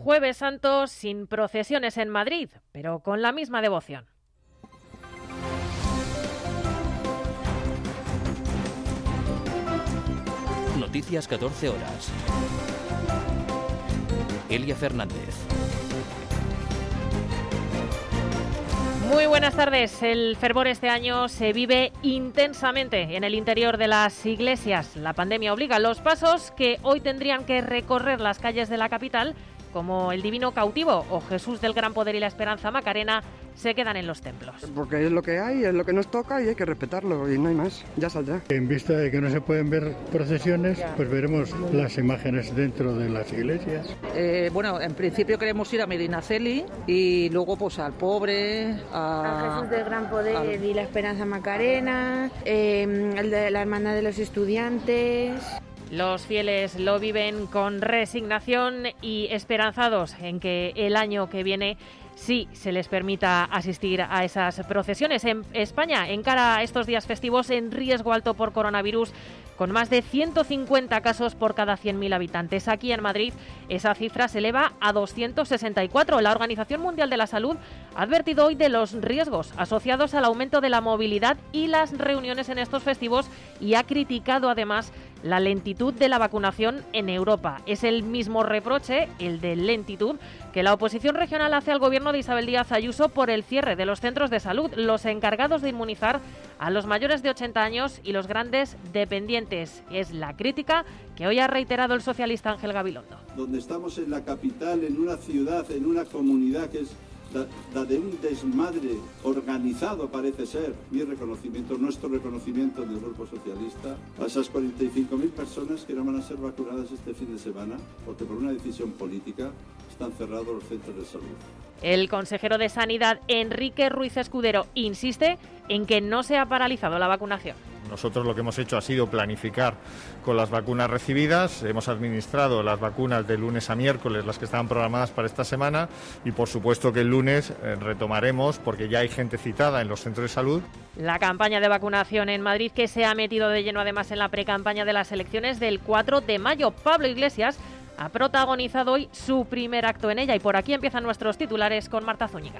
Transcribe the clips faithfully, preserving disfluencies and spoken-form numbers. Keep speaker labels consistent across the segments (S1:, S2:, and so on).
S1: Jueves Santo sin procesiones en Madrid, pero con la misma devoción.
S2: Noticias catorce horas. Elia Fernández.
S1: Muy buenas tardes. El fervor este año se vive intensamente en el interior de las iglesias. La pandemia obliga a los pasos que hoy tendrían que recorrer las calles de la capital, como el Divino Cautivo o Jesús del Gran Poder y la Esperanza Macarena, se quedan en los templos.
S3: Porque es lo que hay, es lo que nos toca y hay que respetarlo y no hay más, ya saldrá.
S4: En vista de que no se pueden ver procesiones, pues veremos las imágenes dentro de las iglesias.
S5: Eh, bueno, en principio queremos ir a Medinaceli y luego pues al Pobre, a...
S6: a Jesús del Gran Poder al... y la Esperanza Macarena, eh, el de la Hermandad de los Estudiantes.
S1: Los fieles lo viven con resignación y esperanzados en que el año que viene sí se les permita asistir a esas procesiones. En España encara estos días festivos en riesgo alto por coronavirus, con más de ciento cincuenta casos por cada cien mil habitantes. Aquí en Madrid esa cifra se eleva a doscientos sesenta y cuatro. La Organización Mundial de la Salud ha advertido hoy de los riesgos asociados al aumento de la movilidad y las reuniones en estos festivos y ha criticado además la lentitud de la vacunación en Europa. Es el mismo reproche, el de lentitud, que la oposición regional hace al gobierno de Isabel Díaz Ayuso por el cierre de los centros de salud, los encargados de inmunizar a los mayores de ochenta años y los grandes dependientes. Es la crítica que hoy ha reiterado el socialista Ángel Gabilondo.
S7: Donde estamos en la capital, en una ciudad, en una comunidad que es la, la de un desmadre organizado, parece ser. Mi reconocimiento, nuestro reconocimiento del Grupo Socialista a esas cuarenta y cinco mil personas que no van a ser vacunadas este fin de semana porque por una decisión política están cerrados los centros de salud.
S1: El consejero de Sanidad, Enrique Ruiz Escudero, insiste en que no se ha paralizado la vacunación.
S8: Nosotros lo que hemos hecho ha sido planificar con las vacunas recibidas. Hemos administrado las vacunas de lunes a miércoles, las que estaban programadas para esta semana, y por supuesto que el lunes eh, retomaremos porque ya hay gente citada en los centros de salud.
S1: La campaña de vacunación en Madrid, que se ha metido de lleno además en la precampaña de las elecciones del cuatro de mayo. Pablo Iglesias ha protagonizado hoy su primer acto en ella y por aquí empiezan nuestros titulares con Marta Zúñiga.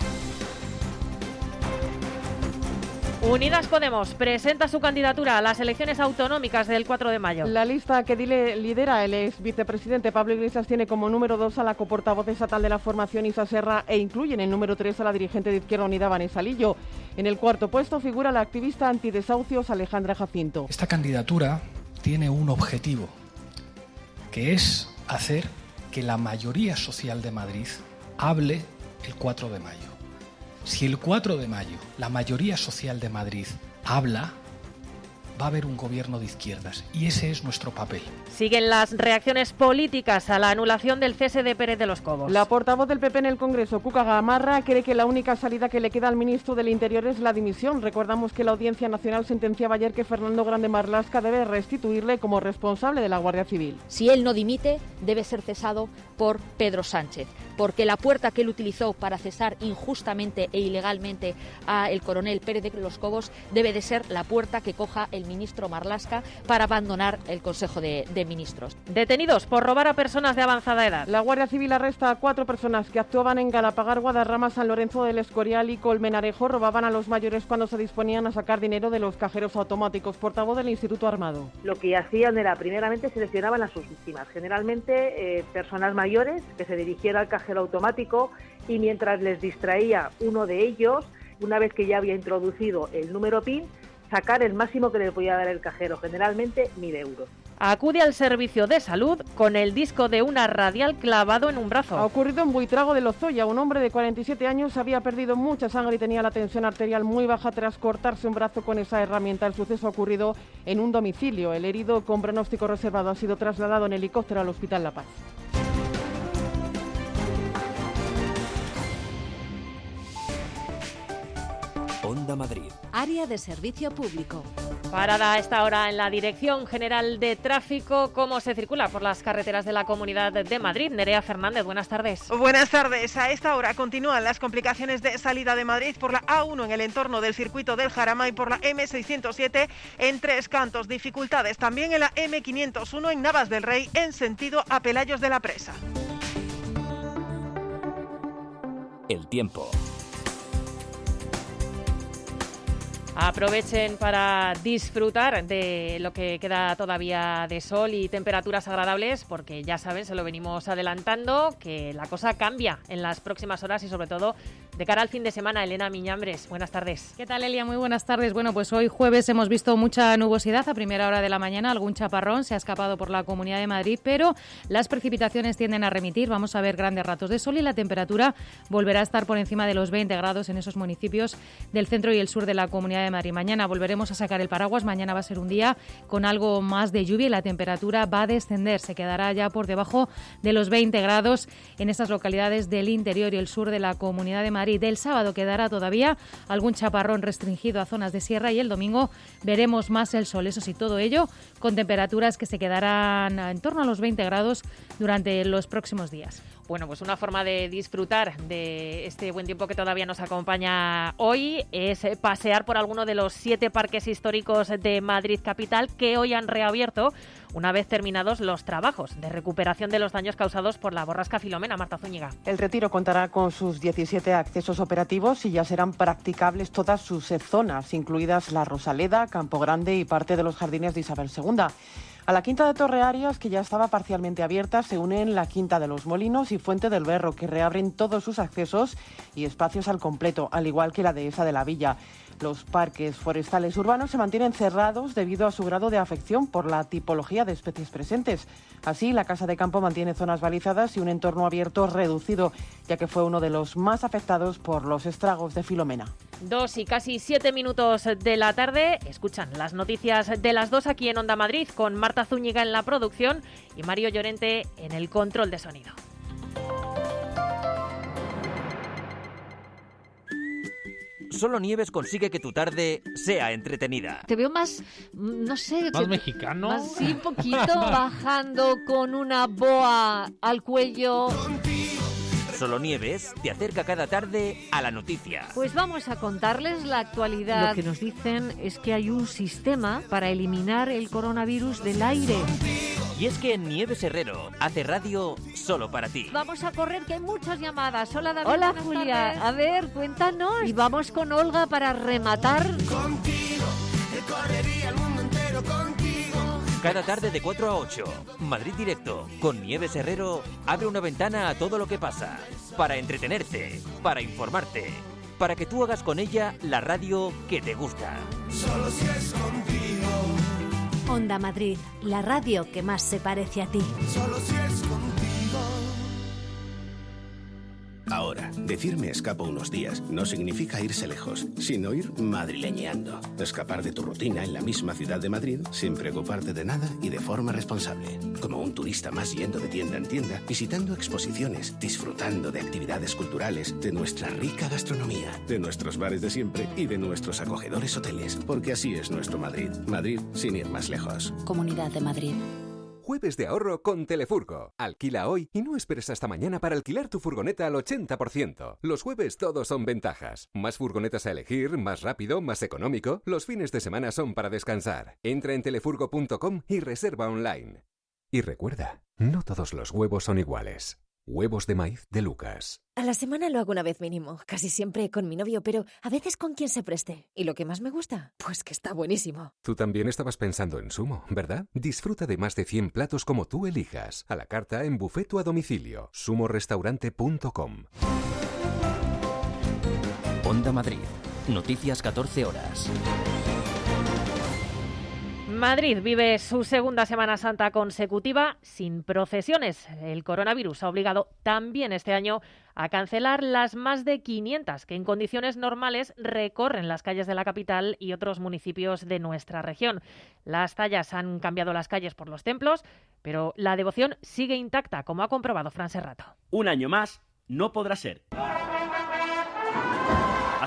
S1: Unidas Podemos presenta su candidatura a las elecciones autonómicas del cuatro de mayo.
S9: La lista que lidera el ex vicepresidente Pablo Iglesias tiene como número dos a la coportavoz estatal de la formación Isa Serra e incluye en el número tres a la dirigente de Izquierda Unida Vanessa Lillo. En el cuarto puesto figura la activista antidesahucios Alejandra Jacinto.
S10: Esta candidatura tiene un objetivo, que es hacer que la mayoría social de Madrid hable el cuatro de mayo. Si el cuatro de mayo la mayoría social de Madrid habla, va a haber un gobierno de izquierdas y ese es nuestro papel.
S1: Siguen las reacciones políticas a la anulación del cese de Pérez de los Cobos.
S9: La portavoz del P P en el Congreso, Cuca Gamarra, cree que la única salida que le queda al ministro del Interior es la dimisión. Recordamos que la Audiencia Nacional sentenciaba ayer que Fernando Grande Marlaska debe restituirle como responsable de la Guardia Civil.
S11: Si él no dimite, debe ser cesado por Pedro Sánchez, porque la puerta que él utilizó para cesar injustamente e ilegalmente al coronel Pérez de los Cobos debe de ser la puerta que coja el ministro Marlaska para abandonar el Consejo de, de Ministros.
S1: Detenidos por robar a personas de avanzada edad.
S9: La Guardia Civil arresta a cuatro personas que actuaban en Galapagar, Guadarrama, San Lorenzo del Escorial y Colmenarejo. Robaban a los mayores cuando se disponían a sacar dinero de los cajeros automáticos. Portavoz del Instituto Armado.
S12: Lo que hacían era, primeramente, seleccionaban a sus víctimas, generalmente eh, personas mayores que se dirigieran al cajero automático y mientras les distraía uno de ellos, una vez que ya había introducido el número P I N, sacar el máximo que le podía dar el cajero, generalmente mil euros.
S1: Acude al servicio de salud con el disco de una radial clavado en un brazo.
S9: Ha ocurrido en Buitrago de Lozoya. Un hombre de cuarenta y siete años había perdido mucha sangre y tenía la tensión arterial muy baja tras cortarse un brazo con esa herramienta. El suceso ha ocurrido en un domicilio. El herido con pronóstico reservado ha sido trasladado en helicóptero al Hospital La Paz.
S2: Onda Madrid.
S13: Área de servicio público.
S1: Parada a esta hora en la Dirección General de Tráfico. ¿Cómo se circula por las carreteras de la Comunidad de Madrid? Nerea Fernández, buenas tardes.
S14: Buenas tardes. A esta hora continúan las complicaciones de salida de Madrid por la A uno en el entorno del circuito del Jarama y por la eme seiscientos siete en Tres Cantos. Dificultades también en la eme quinientos uno en Navas del Rey en sentido a Pelayos de la Presa.
S2: El tiempo.
S1: Aprovechen para disfrutar de lo que queda todavía de sol y temperaturas agradables, porque ya saben, se lo venimos adelantando, que la cosa cambia en las próximas horas y sobre todo de cara al fin de semana. Elena Miñambres, buenas tardes.
S15: ¿Qué tal, Elia? Muy buenas tardes. Bueno, pues hoy jueves hemos visto mucha nubosidad a primera hora de la mañana, algún chaparrón se ha escapado por la Comunidad de Madrid, pero las precipitaciones tienden a remitir, vamos a ver grandes ratos de sol y la temperatura volverá a estar por encima de los veinte grados en esos municipios del centro y el sur de la Comunidad de Madrid. Mañana volveremos a sacar el paraguas, mañana va a ser un día con algo más de lluvia y la temperatura va a descender, se quedará ya por debajo de los veinte grados en estas localidades del interior y el sur de la Comunidad de Madrid. Del sábado quedará todavía algún chaparrón restringido a zonas de sierra y el domingo veremos más el sol, eso sí, todo ello con temperaturas que se quedarán en torno a los veinte grados durante los próximos días.
S1: Bueno, pues una forma de disfrutar de este buen tiempo que todavía nos acompaña hoy es pasear por alguno de los siete parques históricos de Madrid capital que hoy han reabierto una vez terminados los trabajos de recuperación de los daños causados por la borrasca Filomena. Marta Zúñiga.
S16: El Retiro contará con sus diecisiete accesos operativos y ya serán practicables todas sus zonas, incluidas la Rosaleda, Campo Grande y parte de los jardines de Isabel segunda. A la Quinta de Torre Arias, que ya estaba parcialmente abierta, se unen la Quinta de los Molinos y Fuente del Berro, que reabren todos sus accesos y espacios al completo, al igual que la Dehesa de la Villa. Los parques forestales urbanos se mantienen cerrados debido a su grado de afección por la tipología de especies presentes. Así, la Casa de Campo mantiene zonas balizadas y un entorno abierto reducido, ya que fue uno de los más afectados por los estragos de Filomena.
S1: Dos y casi siete minutos de la tarde. Escuchan las noticias de las dos aquí en Onda Madrid con Marta Zúñiga en la producción y Mario Llorente en el control de sonido.
S2: Solo Nieves consigue que tu tarde sea entretenida.
S17: Te veo más, no sé...
S18: ¿Más
S17: que,
S18: mexicano?
S17: Más, sí, un poquito, bajando con una boa al cuello.
S2: Solo Nieves te acerca cada tarde a la noticia.
S17: Pues vamos a contarles la actualidad. Lo que nos dicen es que hay un sistema para eliminar el coronavirus del aire.
S2: Y es que Nieves Herrero hace radio solo para ti.
S17: Vamos a correr, que hay muchas llamadas. Hola, David.
S11: Hola, Julia.
S17: Tardes. A ver, cuéntanos. Y vamos con Olga para rematar.
S19: Contigo, recorrería el mundo entero contigo.
S2: Cada tarde de cuatro a ocho, Madrid Directo, con Nieves Herrero, abre una ventana a todo lo que pasa. Para entretenerte, para informarte, para que tú hagas con ella la radio que te gusta.
S19: Solo si es contigo.
S13: Onda Madrid, la radio que más se parece a ti.
S19: Solo si es contigo.
S20: Ahora, decir me escapo unos días no significa irse lejos, sino ir madrileñeando. Escapar de tu rutina en la misma ciudad de Madrid sin preocuparte de nada y de forma responsable. Como un turista más yendo de tienda en tienda, visitando exposiciones, disfrutando de actividades culturales, de nuestra rica gastronomía, de nuestros bares de siempre y de nuestros acogedores hoteles. Porque así es nuestro Madrid. Madrid sin ir más lejos.
S13: Comunidad de Madrid.
S21: Jueves de ahorro con Telefurgo. Alquila hoy y no esperes hasta mañana para alquilar tu furgoneta al ochenta por ciento. Los jueves todos son ventajas. Más furgonetas a elegir, más rápido, más económico. Los fines de semana son para descansar. Entra en telefurgo punto com y reserva online. Y recuerda, no todos los huevos son iguales. Huevos de maíz de Lucas.
S22: A la semana lo hago una vez mínimo, casi siempre con mi novio, pero a veces con quien se preste. ¿Y lo que más me gusta? Pues que está buenísimo.
S21: Tú también estabas pensando en Sumo, ¿verdad? Disfruta de más de cien platos como tú elijas. A la carta en buffet o a domicilio. sumo restaurante punto com.
S2: Onda Madrid. Noticias catorce horas.
S1: Madrid vive su segunda Semana Santa consecutiva sin procesiones. El coronavirus ha obligado también este año a cancelar las más de quinientas que en condiciones normales recorren las calles de la capital y otros municipios de nuestra región. Las tallas han cambiado las calles por los templos, pero la devoción sigue intacta, como ha comprobado Fran Serrato.
S23: Un año más no podrá ser. Hace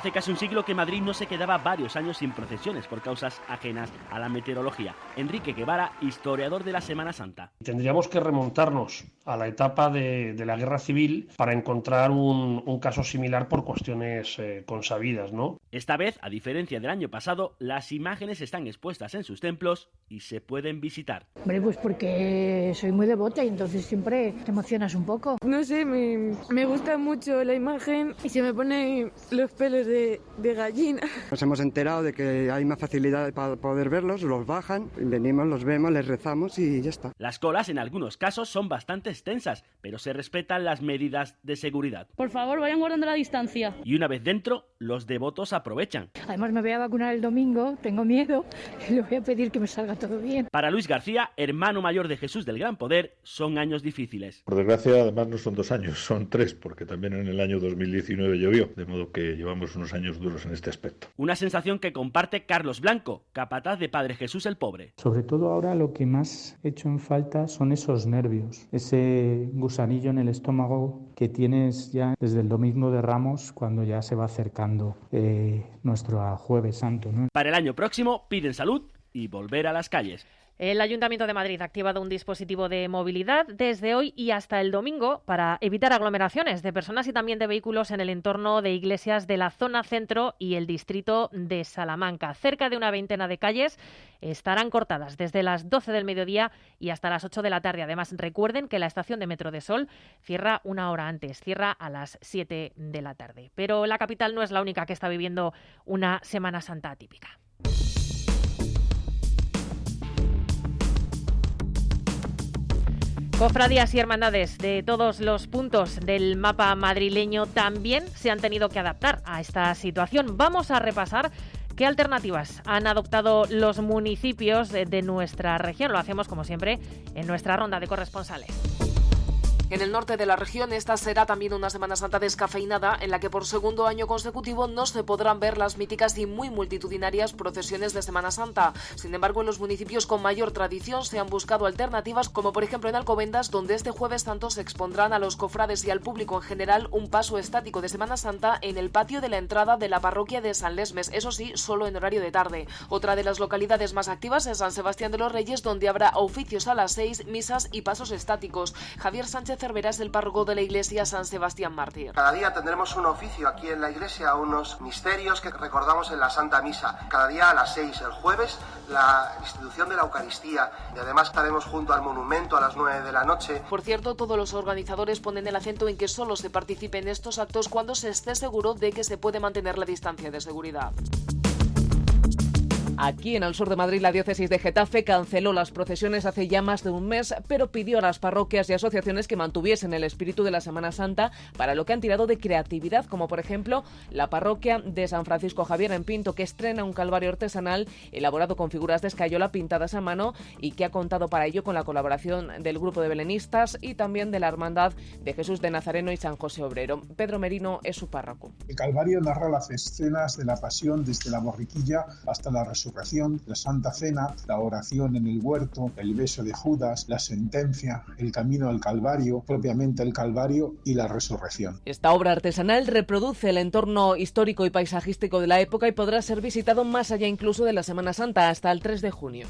S3: hace casi un siglo que Madrid no se quedaba varios años sin procesiones por causas ajenas a la meteorología. Enrique Guevara, historiador de la Semana Santa.
S18: Tendríamos que remontarnos a la etapa de, de la Guerra Civil para encontrar un, un caso similar por cuestiones eh, consabidas, ¿no?
S3: Esta vez, a diferencia del año pasado, las imágenes están expuestas en sus templos y se pueden visitar.
S23: Hombre, pues porque soy muy devota y entonces siempre te emocionas un poco.
S24: No sé, me, me gusta mucho la imagen y se me ponen los pelos de, de gallina.
S25: Nos hemos enterado de que hay más facilidad para poder verlos, los bajan, venimos, los vemos, les rezamos y ya está.
S3: Las colas en algunos casos son bastante extensas, pero se respetan las medidas de seguridad.
S26: Por favor, vayan guardando la distancia.
S3: Y una vez dentro, los devotos aprovechan.
S23: Además me voy a vacunar el domingo, tengo miedo, le voy a pedir que me salga todo bien.
S3: Para Luis García, hermano mayor de Jesús del Gran Poder, son años difíciles.
S27: Por desgracia, además no son dos años, son tres, porque también en el año dos mil diecinueve llovió, de modo que llevamos unos años duros en este aspecto.
S3: Una sensación que comparte Carlos Blanco, capataz de Padre Jesús el Pobre.
S28: Sobre todo ahora lo que más he hecho en falta son esos nervios, ese gusanillo en el estómago que tienes ya desde el Domingo de Ramos, cuando ya se va acercando eh, nuestro Jueves Santo, ¿no?
S3: Para el año próximo piden salud y volver a las calles.
S1: El Ayuntamiento de Madrid ha activado un dispositivo de movilidad desde hoy y hasta el domingo para evitar aglomeraciones de personas y también de vehículos en el entorno de iglesias de la zona centro y el distrito de Salamanca. Cerca de una veintena de calles estarán cortadas desde las doce del mediodía y hasta las ocho de la tarde. Además, recuerden que la estación de Metro de Sol cierra una hora antes, cierra a las siete de la tarde. Pero la capital no es la única que está viviendo una Semana Santa atípica. Cofradías y hermandades de todos los puntos del mapa madrileño también se han tenido que adaptar a esta situación. Vamos a repasar qué alternativas han adoptado los municipios de nuestra región. Lo hacemos, como siempre, en nuestra ronda de corresponsales.
S29: En el norte de la región, esta será también una Semana Santa descafeinada en la que por segundo año consecutivo no se podrán ver las míticas y muy multitudinarias procesiones de Semana Santa. Sin embargo, en los municipios con mayor tradición se han buscado alternativas, como por ejemplo en Alcobendas, donde este Jueves Santo se expondrán a los cofrades y al público en general un paso estático de Semana Santa en el patio de la entrada de la parroquia de San Lesmes, eso sí, solo en horario de tarde. Otra de las localidades más activas es San Sebastián de los Reyes, donde habrá oficios a las seis, misas y pasos estáticos. Javier Sánchez Cervera es el párroco de la iglesia San Sebastián Mártir.
S30: Cada día tendremos un oficio aquí en la iglesia, unos misterios que recordamos en la Santa Misa. Cada día a las seis, el jueves, la institución de la Eucaristía, y además estaremos junto al monumento a las nueve de la noche.
S29: Por cierto, todos los organizadores ponen el acento en que solo se participe en estos actos cuando se esté seguro de que se puede mantener la distancia de seguridad. Aquí en el sur de Madrid, la diócesis de Getafe canceló las procesiones hace ya más de un mes, pero pidió a las parroquias y asociaciones que mantuviesen el espíritu de la Semana Santa, para lo que han tirado de creatividad, como por ejemplo la parroquia de San Francisco Javier en Pinto, que estrena un calvario artesanal elaborado con figuras de escayola pintadas a mano y que ha contado para ello con la colaboración del grupo de belenistas y también de la Hermandad de Jesús de Nazareno y San José Obrero. Pedro Merino es su párroco.
S31: El calvario narra las escenas de la pasión desde la borriquilla hasta la resurrección. La Santa Cena, la oración en el huerto, el beso de Judas, la sentencia, el camino al Calvario, propiamente el Calvario y la resurrección.
S29: Esta obra artesanal reproduce el entorno histórico y paisajístico de la época y podrá ser visitado más allá incluso de la Semana Santa, hasta el tres de junio.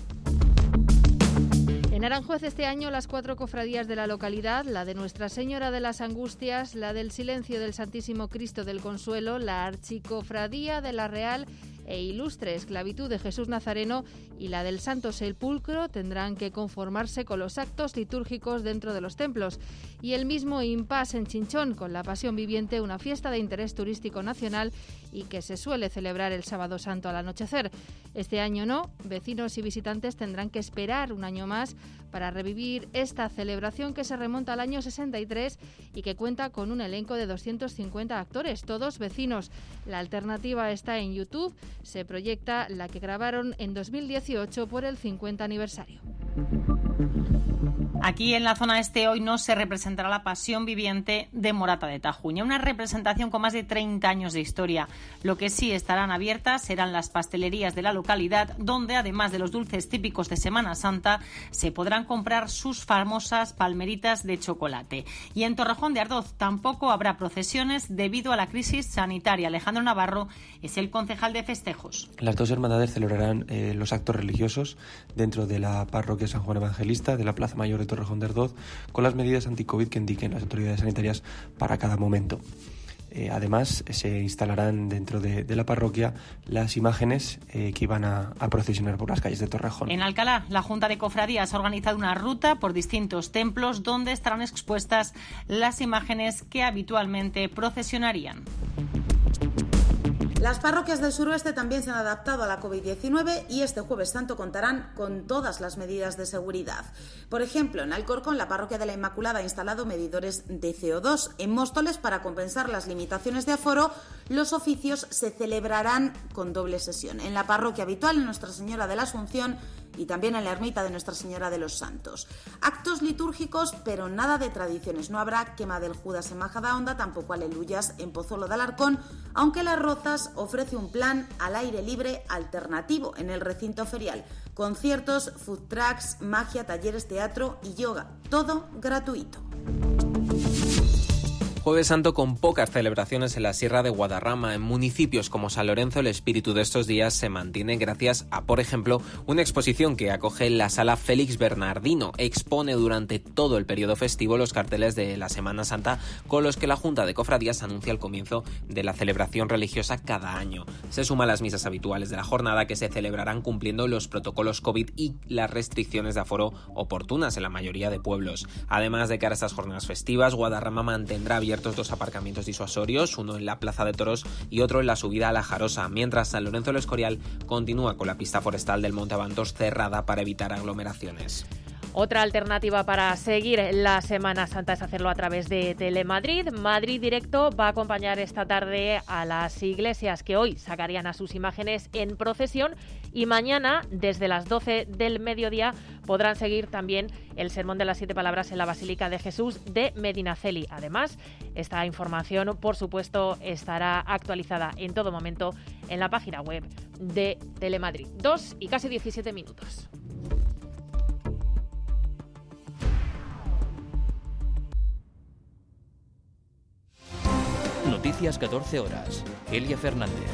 S32: En Aranjuez este año las cuatro cofradías de la localidad, la de Nuestra Señora de las Angustias, la del Silencio del Santísimo Cristo del Consuelo, la Archicofradía de la Real e Ilustre Esclavitud de Jesús Nazareno y la del Santo Sepulcro tendrán que conformarse con los actos litúrgicos dentro de los templos. Y el mismo impasse en Chinchón, con la Pasión Viviente, una fiesta de interés turístico nacional y que se suele celebrar el Sábado Santo al anochecer. Este año no, vecinos y visitantes tendrán que esperar un año más para revivir esta celebración que se remonta al año sesenta y tres y que cuenta con un elenco de doscientos cincuenta actores, todos vecinos. La alternativa está en YouTube, se proyecta la que grabaron en dos mil dieciocho por el cincuenta aniversario.
S4: Aquí en la zona este hoy no se representará la Pasión Viviente de Morata de Tajuña, una representación con más de treinta años de historia. Lo que sí estarán abiertas serán las pastelerías de la localidad, donde además de los dulces típicos de Semana Santa, se podrán comprar sus famosas palmeritas de chocolate. Y en Torrejón de Ardoz tampoco habrá procesiones debido a la crisis sanitaria. Alejandro Navarro es el concejal de festejos.
S5: Las dos hermandades celebrarán eh, los actos religiosos dentro de la parroquia San Juan Evangelista de la Plaza Mayor de Torrejón de Ardoz, con las medidas anti-COVID que indiquen las autoridades sanitarias para cada momento. Eh, además, se instalarán dentro de, de la parroquia las imágenes eh, que iban a, a procesionar por las calles de Torrejón.
S4: En Alcalá, la Junta de Cofradías ha organizado una ruta por distintos templos donde estarán expuestas las imágenes que habitualmente procesionarían.
S6: Las parroquias del suroeste también se han adaptado a la COVID diecinueve y este Jueves Santo contarán con todas las medidas de seguridad. Por ejemplo, en Alcorcón, la parroquia de la Inmaculada ha instalado medidores de C O dos. En Móstoles, para compensar las limitaciones de aforo, los oficios se celebrarán con doble sesión. En la parroquia habitual, en Nuestra Señora de la Asunción, y también en la ermita de Nuestra Señora de los Santos. Actos litúrgicos, pero nada de tradiciones. No habrá quema del Judas en Majadahonda, tampoco aleluyas en Pozuelo de Alarcón, aunque Las Rozas ofrece un plan al aire libre alternativo en el recinto ferial. Conciertos, food trucks, magia, talleres, teatro y yoga. Todo gratuito.
S7: Jueves Santo con pocas celebraciones en la Sierra de Guadarrama. En municipios como San Lorenzo, el espíritu de estos días se mantiene gracias a, por ejemplo, una exposición que acoge la Sala Félix Bernardino. Expone durante todo el periodo festivo los carteles de la Semana Santa con los que la Junta de Cofradías anuncia el comienzo de la celebración religiosa cada año. Se suma a las misas habituales de la jornada, que se celebrarán cumpliendo los protocolos COVID y las restricciones de aforo oportunas en la mayoría de pueblos. Además, de cara a estas jornadas festivas, Guadarrama mantendrá abiertos dos aparcamientos disuasorios, uno en la Plaza de Toros y otro en la subida a La Jarosa, mientras San Lorenzo del Escorial continúa con la pista forestal del Monte Abantos cerrada para evitar aglomeraciones.
S1: Otra alternativa para seguir la Semana Santa es hacerlo a través de Telemadrid. Madrid Directo va a acompañar esta tarde a las iglesias que hoy sacarían a sus imágenes en procesión y mañana, desde las doce del mediodía, podrán seguir también el Sermón de las Siete Palabras en la Basílica de Jesús de Medinaceli. Además, esta información, por supuesto, estará actualizada en todo momento en la página web de Telemadrid. Dos y casi diecisiete minutos.
S2: Noticias catorce horas. Elia Fernández.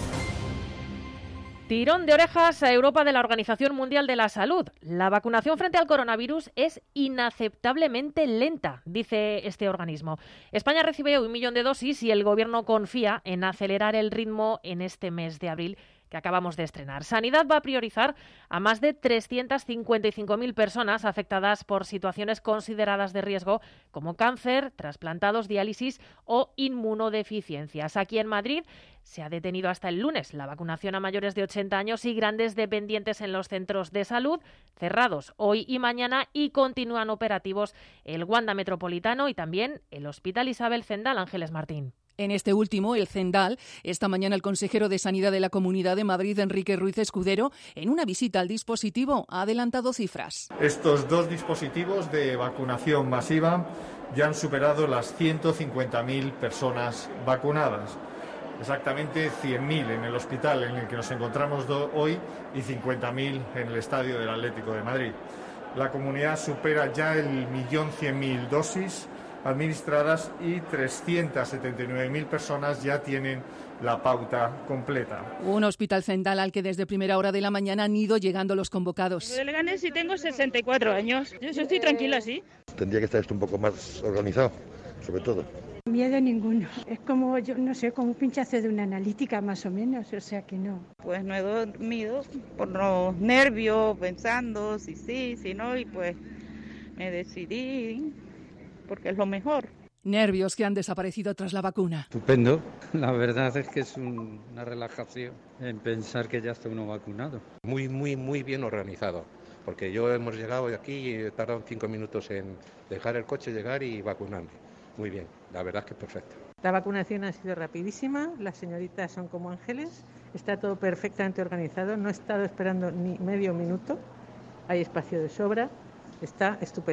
S1: Tirón de orejas a Europa de la Organización Mundial de la Salud. La vacunación frente al coronavirus es inaceptablemente lenta, dice este organismo. España recibe un millón de dosis y el Gobierno confía en acelerar el ritmo en este mes de abril que acabamos de estrenar. Sanidad va a priorizar a más de trescientas cincuenta y cinco mil personas afectadas por situaciones consideradas de riesgo como cáncer, trasplantados, diálisis o inmunodeficiencias. Aquí en Madrid se ha detenido hasta el lunes la vacunación a mayores de ochenta años y grandes dependientes en los centros de salud, cerrados hoy y mañana, y continúan operativos el Wanda Metropolitano y también el Hospital Isabel Zendal. Ángeles Martín.
S8: En este último, el Zendal, esta mañana el consejero de Sanidad de la Comunidad de Madrid, Enrique Ruiz Escudero, en una visita al dispositivo, ha adelantado cifras.
S9: Estos dos dispositivos de vacunación masiva ya han superado las ciento cincuenta mil personas vacunadas. Exactamente cien mil en el hospital en el que nos encontramos hoy y cincuenta mil en el estadio del Atlético de Madrid. La comunidad supera ya el millón cien mil dosis administradas y trescientas setenta y nueve mil personas ya tienen la pauta completa.
S8: Un hospital Zendal al que desde primera hora de la mañana han ido llegando los convocados.
S26: Yo de Leganés y tengo sesenta y cuatro años. Yo estoy tranquila, sí.
S27: Tendría que estar esto un poco más organizado, sobre todo.
S23: Miedo ninguno. Es como, yo no sé, como un pinchazo de una analítica más o menos, o sea que no.
S10: Pues no he dormido por los nervios, pensando si sí, si no, y pues me decidí porque es lo mejor.
S8: Nervios que han desaparecido tras la vacuna.
S11: Estupendo. La verdad es que es un, una relajación en pensar que ya está uno vacunado.
S27: Muy, muy, muy bien organizado. Porque yo hemos llegado de aquí y he tardado cinco minutos en dejar el coche, llegar y vacunarme. Muy bien, la verdad es que es perfecto.
S12: La vacunación ha sido rapidísima, las señoritas son como ángeles, está todo perfectamente organizado, no he estado esperando ni medio minuto, hay espacio de sobra, está estupendo.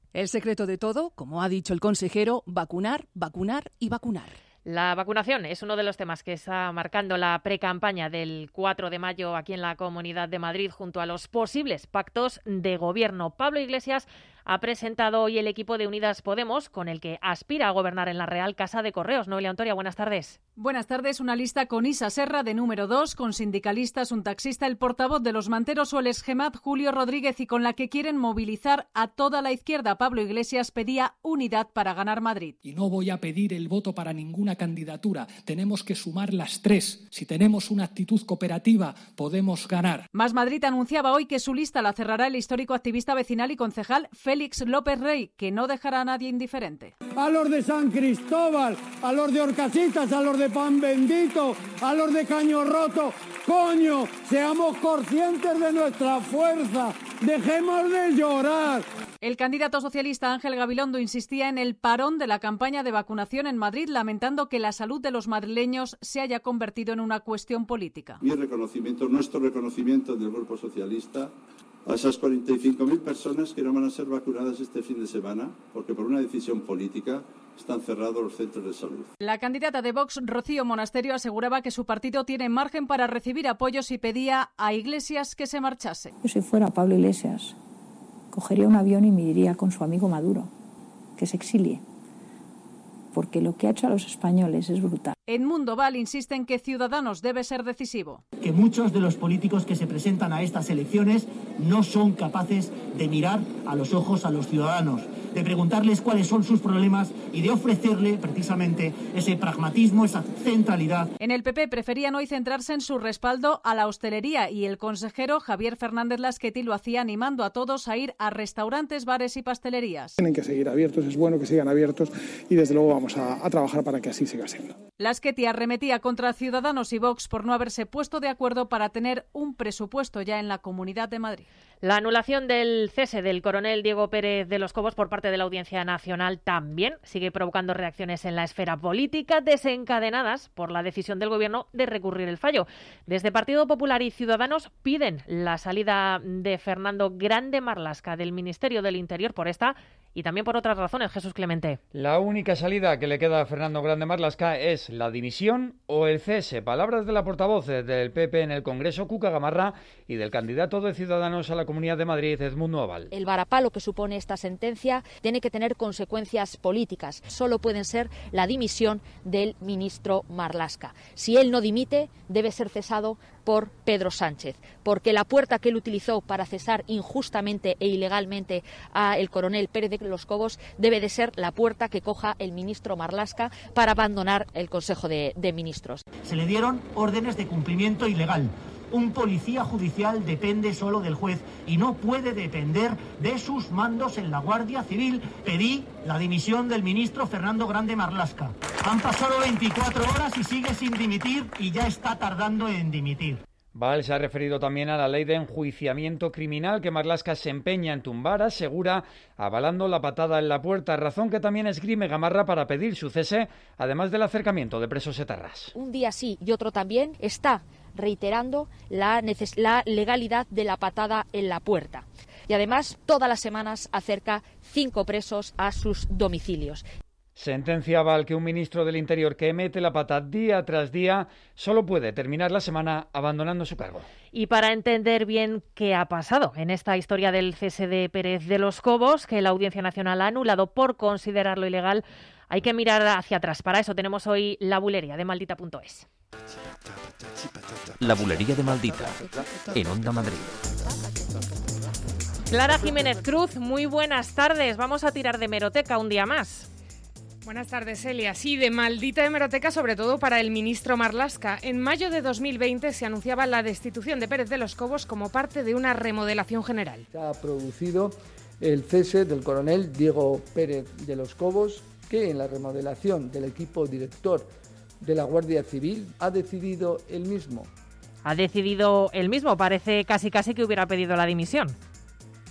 S8: El secreto de todo, como ha dicho el consejero, vacunar, vacunar y vacunar.
S1: La vacunación es uno de los temas que está marcando la precampaña del cuatro de mayo aquí en la Comunidad de Madrid junto a los posibles pactos de gobierno. Pablo Iglesias ha presentado hoy el equipo de Unidas Podemos con el que aspira a gobernar en la Real Casa de Correos. Noelia Ontoria, buenas tardes.
S13: Buenas tardes. Una lista con Isa Serra de número dos, con sindicalistas, un taxista, el portavoz de los manteros o el esgemat Julio Rodríguez y con la que quieren movilizar a toda la izquierda. Pablo Iglesias pedía unidad para ganar Madrid.
S14: Y no voy a pedir el voto para ninguna candidatura. Tenemos que sumar las tres. Si tenemos una actitud cooperativa, podemos ganar.
S13: Más Madrid anunciaba hoy que su lista la cerrará el histórico activista vecinal y concejal Félix López Rey, que no dejará a nadie indiferente.
S15: A los de San Cristóbal, a los de Orcasitas, a los de Pan Bendito, a los de Caño Roto. ¡Coño! Seamos conscientes de nuestra fuerza. Dejemos de llorar.
S13: El candidato socialista Ángel Gabilondo insistía en el parón de la campaña de vacunación en Madrid, lamentando que la salud de los madrileños se haya convertido en una cuestión política.
S16: Mi reconocimiento, nuestro reconocimiento del Grupo Socialista a esas cuarenta y cinco mil personas que no van a ser vacunadas este fin de semana, porque por una decisión política están cerrados los centros de salud.
S13: La candidata de Vox, Rocío Monasterio, aseguraba que su partido tiene margen para recibir apoyos y pedía a Iglesias que se marchase.
S17: Yo, si fuera Pablo Iglesias, cogería un avión y me iría con su amigo Maduro, que se exilie, porque lo que ha hecho a los españoles es brutal.
S13: En Mundo Val insisten que Ciudadanos debe ser decisivo.
S18: Que muchos de los políticos que se presentan a estas elecciones no son capaces de mirar a los ojos a los ciudadanos, de preguntarles cuáles son sus problemas y de ofrecerle precisamente ese pragmatismo, esa centralidad.
S13: En el P P preferían hoy centrarse en su respaldo a la hostelería y el consejero Javier Fernández Lasqueti lo hacía animando a todos a ir a restaurantes, bares y pastelerías.
S19: Tienen que seguir abiertos, es bueno que sigan abiertos y desde luego vamos a, a trabajar para que así siga siendo.
S13: Lasqueti arremetía contra Ciudadanos y Vox por no haberse puesto de acuerdo para tener un presupuesto ya en la Comunidad de Madrid.
S1: La anulación del cese del coronel Diego Pérez de los Cobos por parte de la Audiencia Nacional también sigue provocando reacciones en la esfera política desencadenadas por la decisión del Gobierno de recurrir el fallo. Desde Partido Popular y Ciudadanos piden la salida de Fernando Grande Marlaska del Ministerio del Interior por esta y también por otras razones. Jesús Clemente.
S20: La única salida que le queda a Fernando Grande Marlaska es la dimisión o el cese. Palabras de la portavoz del P P en el Congreso, Cuca Gamarra, y del candidato de Ciudadanos a la Comunidad de Madrid, Edmundo Aval.
S21: El varapalo que supone esta sentencia tiene que tener consecuencias políticas. Solo pueden ser la dimisión del ministro Marlaska. Si él no dimite, debe ser cesado por Pedro Sánchez, porque la puerta que él utilizó para cesar injustamente e ilegalmente al coronel Pérez de los Cobos debe de ser la puerta que coja el ministro Marlaska para abandonar el Consejo de, de Ministros.
S18: Se le dieron órdenes de cumplimiento ilegal. Un policía judicial depende solo del juez y no puede depender de sus mandos en la Guardia Civil. Pedí la dimisión del ministro Fernando Grande Marlaska. Han pasado veinticuatro horas y sigue sin dimitir y ya está tardando en dimitir.
S20: Val se ha referido también a la ley de enjuiciamiento criminal que Marlaska se empeña en tumbar, asegura, avalando la patada en la puerta, razón que también esgrime Gamarra para pedir su cese, además del acercamiento de presos etarras.
S21: Un día sí y otro también está reiterando la, neces- la legalidad de la patada en la puerta. Y además, todas las semanas acerca cinco presos a sus domicilios.
S20: Sentencia Val que un ministro del Interior que mete la pata día tras día solo puede terminar la semana abandonando su cargo.
S1: Y para entender bien qué ha pasado en esta historia del cese de Pérez de los Cobos, que la Audiencia Nacional ha anulado por considerarlo ilegal, hay que mirar hacia atrás. Para eso tenemos hoy la bulería de maldita punto es.
S2: La bulería de Maldita, en Onda Madrid.
S1: Clara Jiménez Cruz, muy buenas tardes. Vamos a tirar de hemeroteca un día más.
S22: Buenas tardes, Elia. Sí, de maldita hemeroteca, sobre todo para el ministro Marlaska. En mayo de dos mil veinte se anunciaba la destitución de Pérez de los Cobos como parte de una remodelación general.
S24: Se ha producido el cese del coronel Diego Pérez de los Cobos, que en la remodelación del equipo director de la Guardia Civil ha decidido él mismo.
S1: Ha decidido él mismo, parece casi casi que hubiera pedido la dimisión.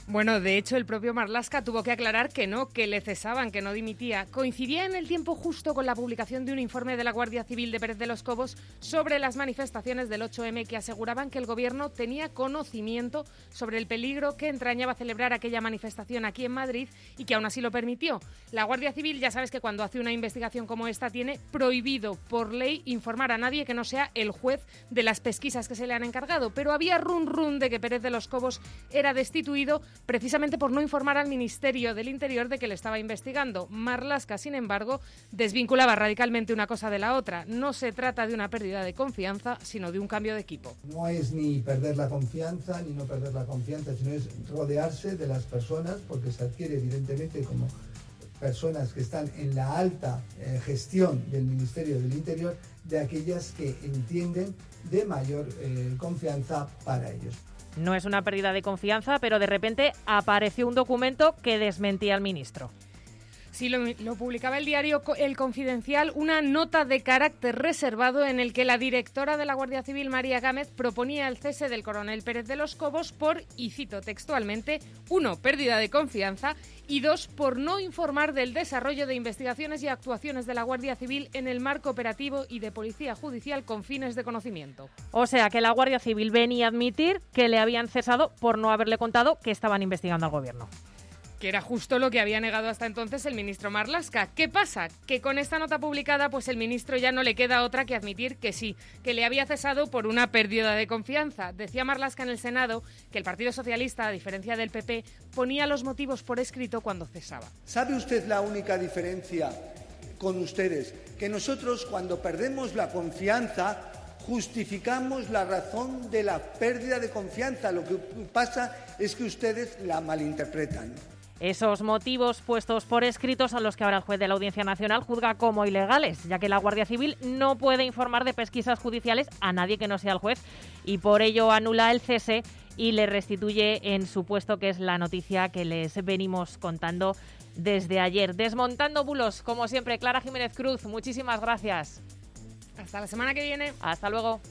S22: Bueno, de hecho, el propio Marlaska tuvo que aclarar que no, que le cesaban, que no dimitía. Coincidía en el tiempo justo con la publicación de un informe de la Guardia Civil de Pérez de los Cobos sobre las manifestaciones del ocho eme que aseguraban que el Gobierno tenía conocimiento sobre el peligro que entrañaba celebrar aquella manifestación aquí en Madrid y que aún así lo permitió. La Guardia Civil, ya sabes que cuando hace una investigación como esta, tiene prohibido por ley informar a nadie que no sea el juez de las pesquisas que se le han encargado, pero había run run de que Pérez de los Cobos era destituido precisamente por no informar al Ministerio del Interior de que le estaba investigando. Marlaska, sin embargo, desvinculaba radicalmente una cosa de la otra. No se trata de una pérdida de confianza, sino de un cambio de equipo.
S24: No es ni perder la confianza, ni no perder la confianza, sino es rodearse de las personas, porque se adquiere evidentemente como personas que están en la alta eh, gestión del Ministerio del Interior, de aquellas que entienden de mayor eh, confianza para ellos.
S1: No es una pérdida de confianza, pero de repente apareció un documento que desmentía al ministro.
S22: Sí, lo, lo publicaba el diario El Confidencial, una nota de carácter reservado en el que la directora de la Guardia Civil, María Gámez, proponía el cese del coronel Pérez de los Cobos por, y cito textualmente, uno, pérdida de confianza y dos, por no informar del desarrollo de investigaciones y actuaciones de la Guardia Civil en el marco operativo y de policía judicial con fines de conocimiento.
S1: O sea, que la Guardia Civil venía a admitir que le habían cesado por no haberle contado que estaban investigando al Gobierno.
S22: Que era justo lo que había negado hasta entonces el ministro Marlaska. ¿Qué pasa? Que con esta nota publicada, pues el ministro ya no le queda otra que admitir que sí, que le había cesado por una pérdida de confianza. Decía Marlaska en el Senado que el Partido Socialista, a diferencia del P P, ponía los motivos por escrito cuando cesaba.
S24: ¿Sabe usted la única diferencia con ustedes? Que nosotros, cuando perdemos la confianza, justificamos la razón de la pérdida de confianza. Lo que pasa es que ustedes la malinterpretan.
S1: Esos motivos puestos por escrito son los que ahora el juez de la Audiencia Nacional juzga como ilegales, ya que la Guardia Civil no puede informar de pesquisas judiciales a nadie que no sea el juez y por ello anula el cese y le restituye en su puesto, que es la noticia que les venimos contando desde ayer. Desmontando bulos, como siempre, Clara Jiménez Cruz, muchísimas gracias.
S22: Hasta la semana que viene.
S1: Hasta luego.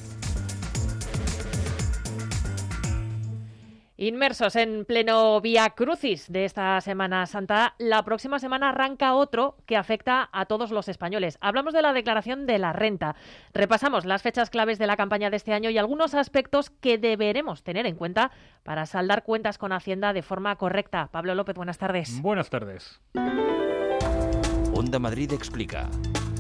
S1: Inmersos en pleno Vía Crucis de esta Semana Santa, la próxima semana arranca otro que afecta a todos los españoles. Hablamos de la declaración de la renta. Repasamos las fechas claves de la campaña de este año y algunos aspectos que deberemos tener en cuenta para saldar cuentas con Hacienda de forma correcta. Pablo López, buenas tardes.
S3: Buenas tardes.
S2: Onda Madrid explica.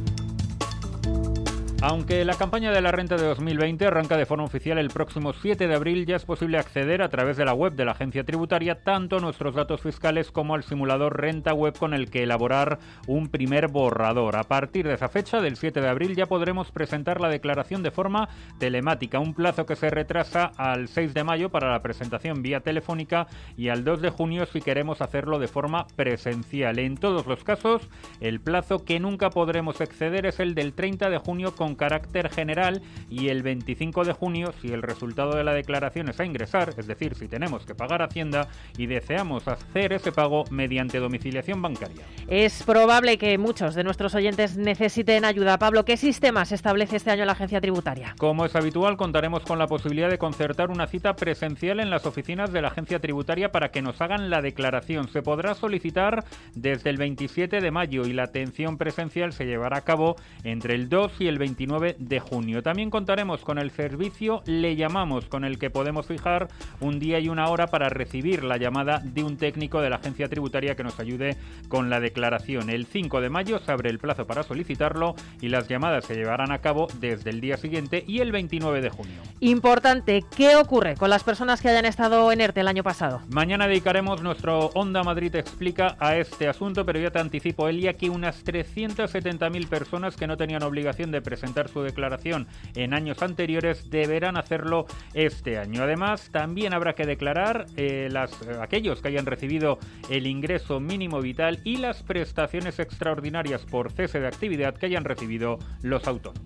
S3: Aunque la campaña de la renta de dos mil veinte arranca de forma oficial el próximo siete de abril, ya es posible acceder a través de la web de la agencia tributaria tanto a nuestros datos fiscales como al simulador Renta Web con el que elaborar un primer borrador. A partir de esa fecha, del siete de abril, ya podremos presentar la declaración de forma telemática, un plazo que se retrasa al seis de mayo para la presentación vía telefónica y al dos de junio si queremos hacerlo de forma presencial. En todos los casos, el plazo que nunca podremos exceder es el del treinta de junio con carácter general y el veinticinco de junio si el resultado de la declaración es a ingresar, es decir, si tenemos que pagar Hacienda y deseamos hacer ese pago mediante domiciliación bancaria.
S1: Es probable que muchos de nuestros oyentes necesiten ayuda. Pablo, ¿qué sistemas establece este año la agencia tributaria?
S3: Como es habitual, contaremos con la posibilidad de concertar una cita presencial en las oficinas de la agencia tributaria para que nos hagan la declaración. Se podrá solicitar desde el veintisiete de mayo y la atención presencial se llevará a cabo entre el dos y el veintinueve de junio. También contaremos con el servicio Le Llamamos, con el que podemos fijar un día y una hora para recibir la llamada de un técnico de la agencia tributaria que nos ayude con la declaración. El cinco de mayo se abre el plazo para solicitarlo y las llamadas se llevarán a cabo desde el día siguiente y el veintinueve de junio.
S1: Importante, ¿qué ocurre con las personas que hayan estado en ERTE el año pasado?
S3: Mañana dedicaremos nuestro Onda Madrid Explica a este asunto, pero ya te anticipo, Elia, que unas trescientas setenta mil personas que no tenían obligación de presentar su declaración en años anteriores deberán hacerlo este año. Además, también habrá que declarar eh, las, eh, aquellos que hayan recibido el ingreso mínimo vital y las prestaciones extraordinarias por cese de actividad que hayan recibido los autónomos.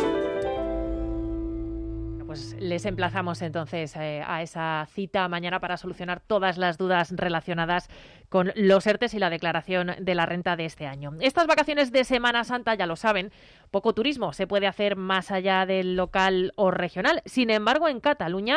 S1: Pues les emplazamos entonces eh, a esa cita mañana para solucionar todas las dudas relacionadas con los ERTES y la declaración de la renta de este año. Estas vacaciones de Semana Santa, ya lo saben, poco turismo se puede hacer más allá del local o regional. Sin embargo, en Cataluña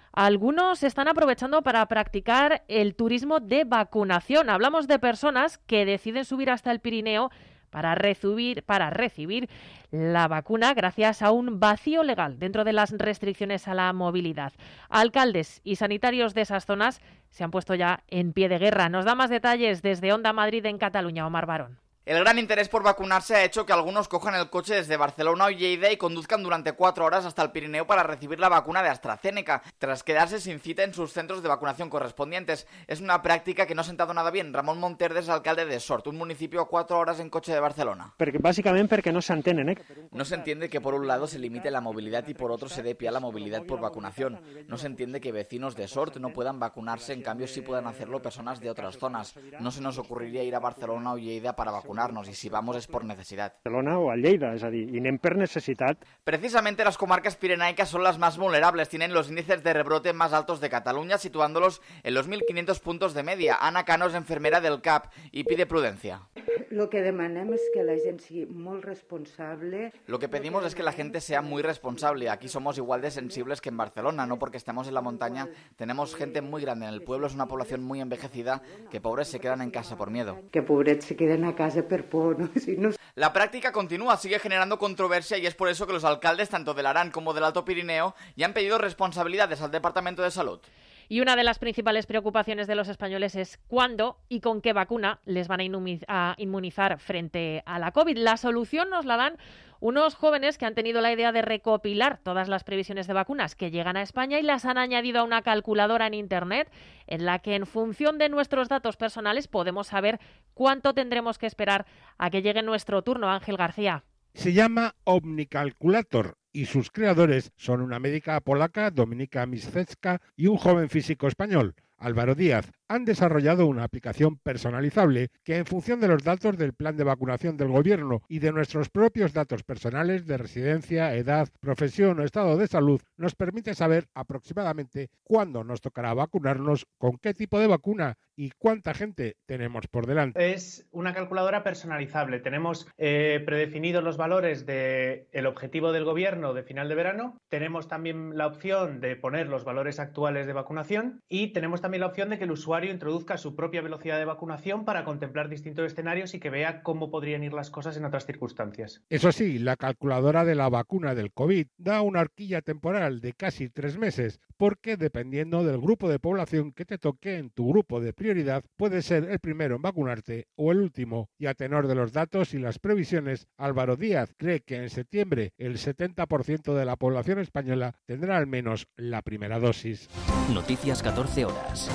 S1: algunos se están aprovechando para practicar el turismo de vacunación. Hablamos de personas que deciden subir hasta el Pirineo para recibir, para recibir la vacuna gracias a un vacío legal dentro de las restricciones a la movilidad. Alcaldes y sanitarios de esas zonas se han puesto ya en pie de guerra. Nos da más detalles desde Onda Madrid en Cataluña, Omar Barón.
S4: El gran interés por vacunarse ha hecho que algunos cojan el coche desde Barcelona o Lleida y conduzcan durante cuatro horas hasta el Pirineo para recibir la vacuna de AstraZeneca, tras quedarse sin cita en sus centros de vacunación correspondientes. Es una práctica que no ha sentado nada bien. Ramón Monterdes, alcalde de Sort, un municipio a cuatro horas en coche de Barcelona.
S5: Perquè, bàsicament perquè no s'entenen, eh?
S4: No se entiende que por un lado se limite la movilidad y por otro se dé pie a la movilidad por vacunación. No se entiende que vecinos de Sort no puedan vacunarse, en cambio sí puedan hacerlo personas de otras zonas. No se nos ocurriría ir a Barcelona o Lleida para vacunarnos, y si vamos es por necesidad.
S5: Barcelona o a Lleida, és a dir, i anem per necessitat.
S4: Precisamente las comarcas pirenaicas son las más vulnerables, tienen los índices de rebrote más altos de Cataluña, situándolos en los mil quinientos puntos de media. Ana Cano es enfermera del C A P y pide prudencia.
S6: Lo que demanem és que la gent sigui molt responsable.
S4: Lo que pedimos es que la gente sea muy responsable. Aquí somos igual de sensibles que en Barcelona, no porque estemos en la montaña. Tenemos gente muy grande en el pueblo, es una población muy envejecida, que pobres se quedan en casa por miedo.
S6: Que pobrets se queden a casa per por, no? Si no...
S4: La práctica continúa, sigue generando controversia y es por eso que los alcaldes, tanto del Aran como del Alto Pirineo, ya han pedido responsabilidades al Departamento de Salud.
S1: Y una de las principales preocupaciones de los españoles es cuándo y con qué vacuna les van a inmunizar frente a la COVID. La solución nos la dan unos jóvenes que han tenido la idea de recopilar todas las previsiones de vacunas que llegan a España y las han añadido a una calculadora en Internet en la que, en función de nuestros datos personales, podemos saber cuánto tendremos que esperar a que llegue nuestro turno. Ángel García.
S7: Se llama Omnicalculator y sus creadores son una médica polaca, Dominika Miscecka, y un joven físico español, Álvaro Díaz. Han desarrollado una aplicación personalizable que, en función de los datos del plan de vacunación del gobierno y de nuestros propios datos personales de residencia, edad, profesión o estado de salud, nos permite saber aproximadamente cuándo nos tocará vacunarnos, con qué tipo de vacuna y cuánta gente tenemos por delante.
S9: Es una calculadora personalizable. Tenemos eh, predefinidos los valores del objetivo del gobierno de final de verano. Tenemos también la opción de poner los valores actuales de vacunación y tenemos también la opción de que el usuario introduzca su propia velocidad de vacunación para contemplar distintos escenarios y que vea cómo podrían ir las cosas en otras circunstancias.
S7: Eso sí, la calculadora de la vacuna del COVID da una horquilla temporal de casi tres meses, porque dependiendo del grupo de población que te toque en tu grupo de prioridad, puede ser el primero en vacunarte o el último. Y a tenor de los datos y las previsiones, Álvaro Díaz cree que en septiembre el setenta por ciento de la población española tendrá al menos la primera dosis.
S2: Noticias catorce horas.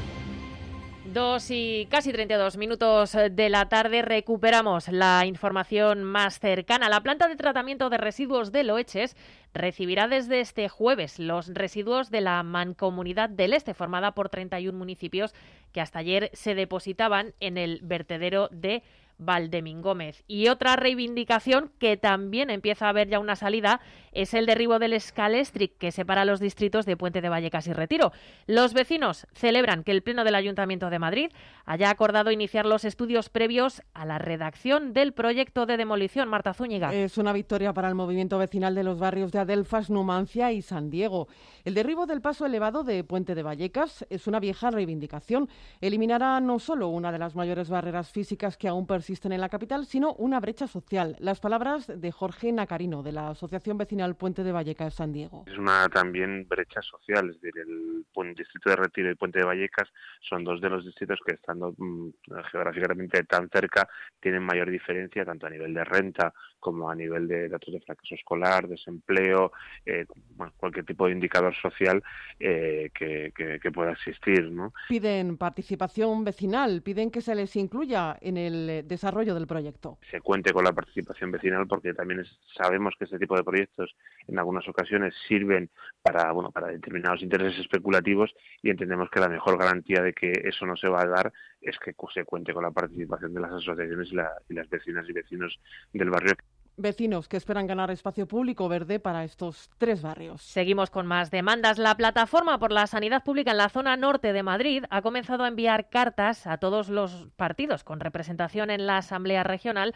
S1: Dos y casi treinta y dos minutos de la tarde recuperamos la información más cercana. La planta de tratamiento de residuos de Loeches recibirá desde este jueves los residuos de la Mancomunidad del Este, formada por treinta y uno municipios que hasta ayer se depositaban en el vertedero de Valdemingómez. Y otra reivindicación que también empieza a haber ya una salida es el derribo del escalestric que separa los distritos de Puente de Vallecas y Retiro. Los vecinos celebran que el Pleno del Ayuntamiento de Madrid haya acordado iniciar los estudios previos a la redacción del proyecto de demolición. Marta Zúñiga.
S25: Es una victoria para el movimiento vecinal de los barrios de Adelfas, Numancia y San Diego. El derribo del paso elevado de Puente de Vallecas es una vieja reivindicación. Eliminará no solo una de las mayores barreras físicas que aún persisten en la capital, sino una brecha social. Las palabras de Jorge Nacarino, de la Asociación Vecinal Puente de Vallecas San Diego.
S26: Es una también brecha social, es decir, el, el distrito de Retiro y Puente de Vallecas son dos de los distritos que, estando mmm, geográficamente tan cerca, tienen mayor diferencia tanto a nivel de renta como a nivel de datos de fracaso escolar, desempleo, eh, bueno, cualquier tipo de indicador social eh, que, que, que pueda existir, ¿no?
S25: Piden participación vecinal, piden que se les incluya en el desarrollo del proyecto.
S26: Se cuente con la participación vecinal porque también es, sabemos que este tipo de proyectos en algunas ocasiones sirven para, bueno, para determinados intereses especulativos y entendemos que la mejor garantía de que eso no se va a dar es que se cuente con la participación de las asociaciones y, la, y las vecinas y vecinos del barrio.
S25: Vecinos que esperan ganar espacio público verde para estos tres barrios.
S1: Seguimos con más demandas. La Plataforma por la Sanidad Pública en la zona norte de Madrid ha comenzado a enviar cartas a todos los partidos con representación en la Asamblea Regional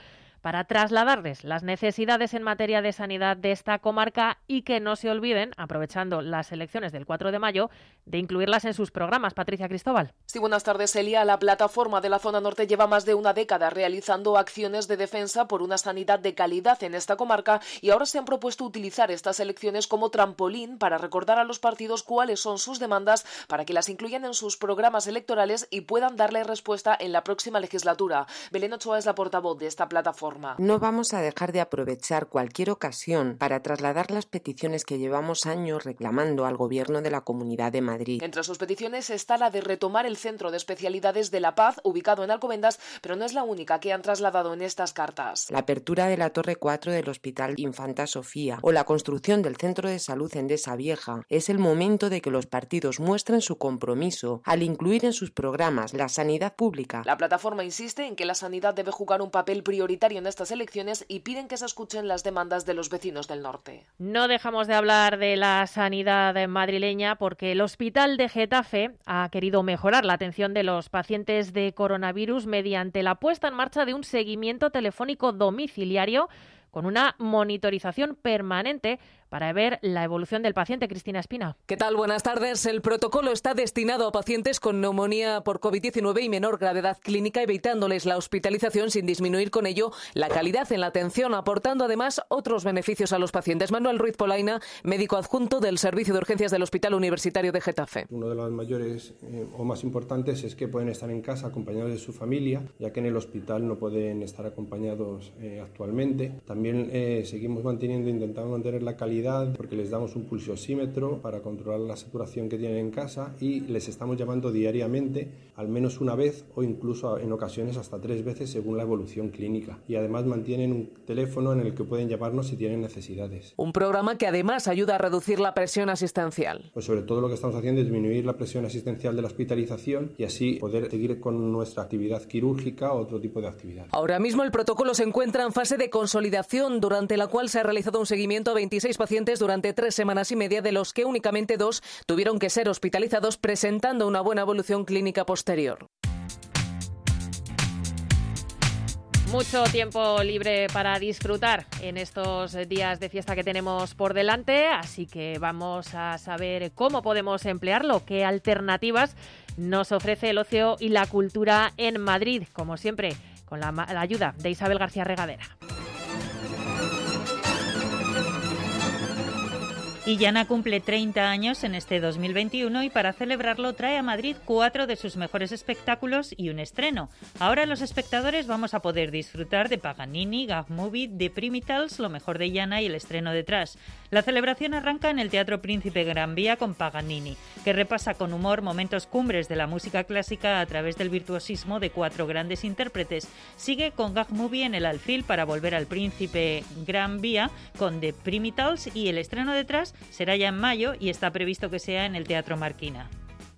S1: para trasladarles las necesidades en materia de sanidad de esta comarca y que no se olviden, aprovechando las elecciones del cuatro de mayo, de incluirlas en sus programas. Patricia Cristóbal.
S8: Sí, buenas tardes, Elia. La plataforma de la zona norte lleva más de una década realizando acciones de defensa por una sanidad de calidad en esta comarca y ahora se han propuesto utilizar estas elecciones como trampolín para recordar a los partidos cuáles son sus demandas para que las incluyan en sus programas electorales y puedan darle respuesta en la próxima legislatura. Belén Ochoa es la portavoz de esta plataforma.
S10: No vamos a dejar de aprovechar cualquier ocasión para trasladar las peticiones que llevamos años reclamando al Gobierno de la Comunidad de Madrid.
S8: Entre sus peticiones está la de retomar el Centro de Especialidades de La Paz, ubicado en Alcobendas, pero no es la única que han trasladado en estas cartas.
S10: La apertura de la Torre cuatro del Hospital Infanta Sofía o la construcción del Centro de Salud Endesa Vieja. Es el momento de que los partidos muestren su compromiso al incluir en sus programas la sanidad pública.
S8: La plataforma insiste en que la sanidad debe jugar un papel prioritario en estas elecciones y piden que se escuchen las demandas de los vecinos del norte.
S1: No dejamos de hablar de la sanidad madrileña porque el Hospital de Getafe ha querido mejorar la atención de los pacientes de coronavirus mediante la puesta en marcha de un seguimiento telefónico domiciliario con una monitorización permanente para ver la evolución del paciente. Cristina Espina.
S11: ¿Qué tal? Buenas tardes. El protocolo está destinado a pacientes con neumonía por covid diecinueve y menor gravedad clínica, evitándoles la hospitalización sin disminuir con ello la calidad en la atención, aportando además otros beneficios a los pacientes. Manuel Ruiz Polaina, médico adjunto del Servicio de Urgencias del Hospital Universitario de Getafe.
S12: Uno de los mayores eh, o más importantes es que pueden estar en casa acompañados de su familia, ya que en el hospital no pueden estar acompañados eh, actualmente. También eh, seguimos manteniendo, intentando mantener la calidad porque les damos un pulsosímetro para controlar la saturación que tienen en casa y les estamos llamando diariamente al menos una vez o incluso en ocasiones hasta tres veces según la evolución clínica. Y además mantienen un teléfono en el que pueden llamarnos si tienen necesidades.
S11: Un programa que además ayuda a reducir la presión asistencial.
S12: Pues sobre todo lo que estamos haciendo es disminuir la presión asistencial de la hospitalización y así poder seguir con nuestra actividad quirúrgica o otro tipo de actividad.
S11: Ahora mismo el protocolo se encuentra en fase de consolidación, durante la cual se ha realizado un seguimiento a veintiséis pacientes durante tres semanas y media, de los que únicamente dos tuvieron que ser hospitalizados, presentando una buena evolución clínica posterior.
S1: Mucho tiempo libre para disfrutar en estos días de fiesta que tenemos por delante, así que vamos a saber cómo podemos emplearlo, qué alternativas nos ofrece el ocio y la cultura en Madrid, como siempre, con la, la ayuda de Isabel García Regadera.
S14: Illana cumple treinta años en este dos mil veintiuno y para celebrarlo trae a Madrid cuatro de sus mejores espectáculos y un estreno. Ahora los espectadores vamos a poder disfrutar de Paganini, Gag Movie, The Primitals, lo mejor de Illana y el estreno detrás. La celebración arranca en el Teatro Príncipe Gran Vía con Paganini, que repasa con humor momentos cumbres de la música clásica a través del virtuosismo de cuatro grandes intérpretes. Sigue con Gag Movie en el Alfil para volver al Príncipe Gran Vía con The Primitals y el estreno detrás será ya en mayo y está previsto que sea en el Teatro Marquina.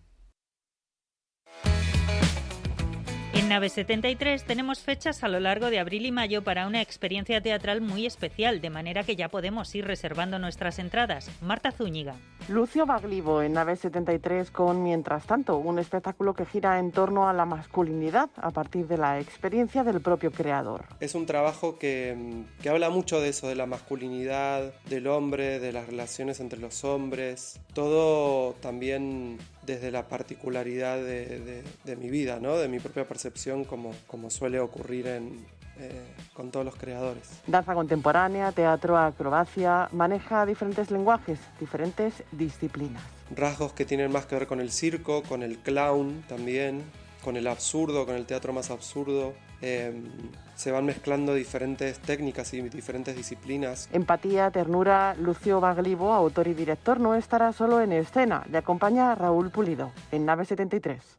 S14: En Nave setenta y tres tenemos fechas a lo largo de abril y mayo para una experiencia teatral muy especial, de manera que ya podemos ir reservando nuestras entradas. Marta Zúñiga.
S25: Lucio Baglivo en Nave setenta y tres con Mientras tanto, un espectáculo que gira en torno a la masculinidad a partir de la experiencia del propio creador.
S23: Es un trabajo que, que habla mucho de eso, de la masculinidad, del hombre, de las relaciones entre los hombres, todo también desde la particularidad de, de, de mi vida, ¿no? De mi propia percepción, como, como suele ocurrir en, eh, con todos los creadores.
S25: Danza contemporánea, teatro, acrobacia, maneja diferentes lenguajes, diferentes disciplinas.
S23: Rasgos que tienen más que ver con el circo, con el clown también, con el absurdo, con el teatro más absurdo. Eh, se van mezclando diferentes técnicas y diferentes disciplinas.
S25: Empatía, ternura. Lucio Baglivo, autor y director, no estará solo en escena. Le acompaña Raúl Pulido en Nave setenta y tres.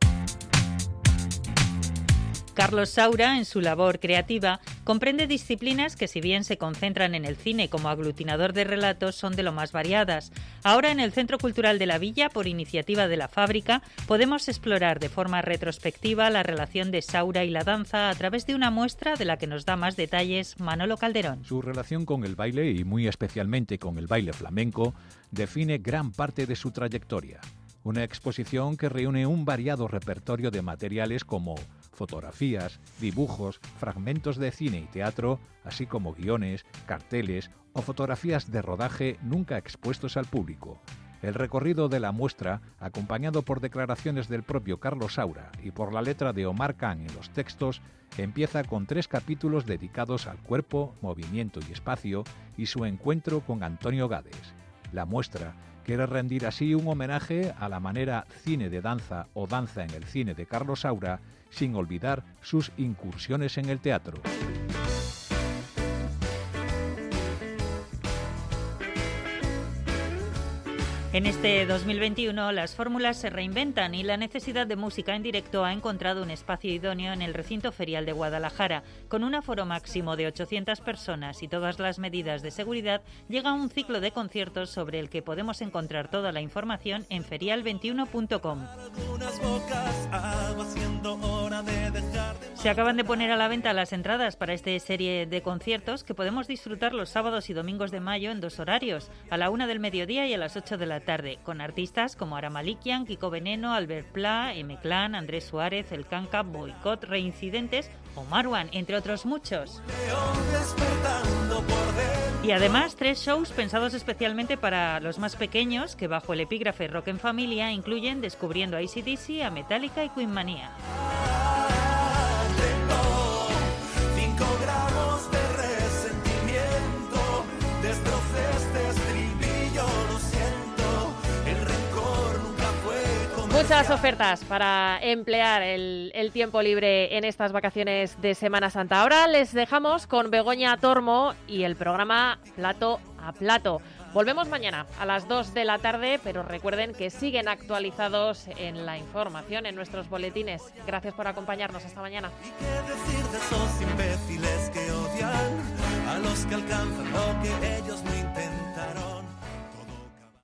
S14: Carlos Saura, en su labor creativa, comprende disciplinas que, si bien se concentran en el cine como aglutinador de relatos, son de lo más variadas. Ahora, en el Centro Cultural de la Villa, por iniciativa de la Fábrica, podemos explorar de forma retrospectiva la relación de Saura y la danza a través de una muestra de la que nos da más detalles Manolo Calderón.
S27: Su relación con el baile, y muy especialmente con el baile flamenco, define gran parte de su trayectoria. Una exposición que reúne un variado repertorio de materiales como fotografías, dibujos, fragmentos de cine y teatro, así como guiones, carteles o fotografías de rodaje nunca expuestos al público. El recorrido de la muestra, acompañado por declaraciones del propio Carlos Saura y por la letra de Omar Khan en los textos, empieza con tres capítulos dedicados al cuerpo, movimiento y espacio y su encuentro con Antonio Gades. La muestra quiere rendir así un homenaje a la manera cine de danza o danza en el cine de Carlos Saura, sin olvidar sus incursiones en el teatro.
S14: En este dos mil veintiuno las fórmulas se reinventan y la necesidad de música en directo ha encontrado un espacio idóneo en el recinto ferial de Guadalajara. Con un aforo máximo de ochocientas personas y todas las medidas de seguridad, llega un ciclo de conciertos sobre el que podemos encontrar toda la información en ferial veintiuno punto com. Se acaban de poner a la venta las entradas para esta serie de conciertos que podemos disfrutar los sábados y domingos de mayo en dos horarios, a la una del mediodía y a las ocho de la tarde, con artistas como Ara Malikian, Kiko Veneno, Albert Pla, M-Clan, Andrés Suárez, El Canca, Boicot, Reincidentes o Marwan, entre otros muchos. Y además tres shows pensados especialmente para los más pequeños que bajo el epígrafe Rock en Familia incluyen Descubriendo a A C D C, a Metallica y Queen Manía. Muchas ofertas para emplear el, el tiempo libre en estas vacaciones de Semana Santa. Ahora les dejamos con Begoña Tormo y el programa Plato a Plato. Volvemos mañana a las dos de la tarde, pero recuerden que siguen actualizados en la información, en nuestros boletines. Gracias por acompañarnos. Hasta mañana.
S13: ¿Y qué decir de esos imbéciles que odian a los que alcanzan lo que ellos